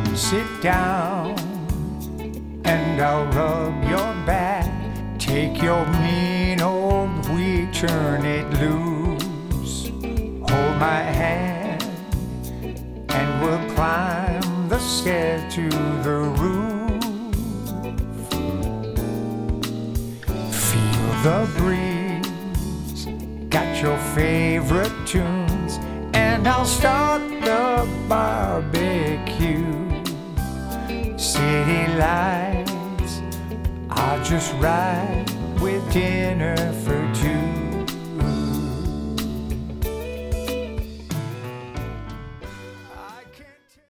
Come sit down and I'll rub your back. Take your mean old weak, turn it loose. Hold my hand and we'll climb the stairs to the roof. Feel the breeze, got your favorite tunes, and I'll start the barbecue. City lights are just right with dinner for two.